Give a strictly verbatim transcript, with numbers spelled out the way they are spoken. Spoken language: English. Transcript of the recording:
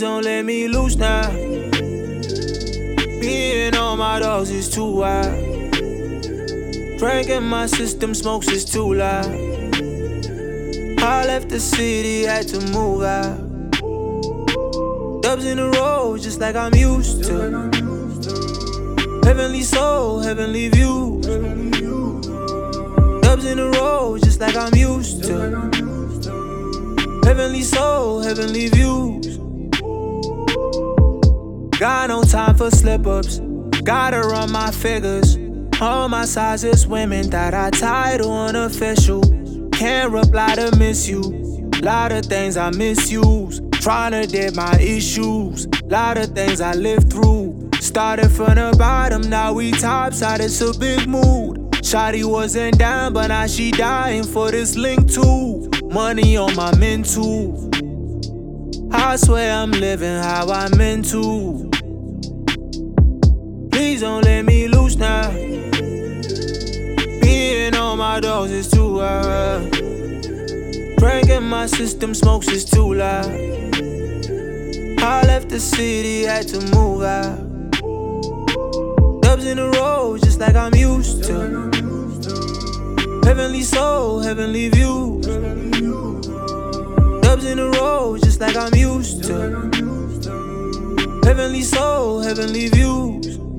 don't let me loose now. Being on my dogs is too wild. Drinking my system, smokes is too loud. I left the city, had to move out. Dubs in the road, just like I'm used to. Heavenly soul, heavenly views. Dubs in the road, just like I'm used to. Heavenly soul, heavenly views. Got no time for slip-ups. Gotta run my figures. All my sizes women that I title unofficial. Can't reply to miss you. Lot of things I misuse. Tryna dip my issues. Lot of things I lived through. Started from the bottom, now we topside, it's a big mood. Shawty wasn't down, but now she dying for this link too. Money on my mental. I swear I'm living how I'm meant to. Please don't let me loose now. Being on my dogs is too wild. Drinking my system, smokes is too loud. I left the city, had to move out. Dubs in the road, just like I'm used to. Heavenly soul, heavenly views. Dubs in the road, just like I'm used to. Heavenly soul, heavenly views.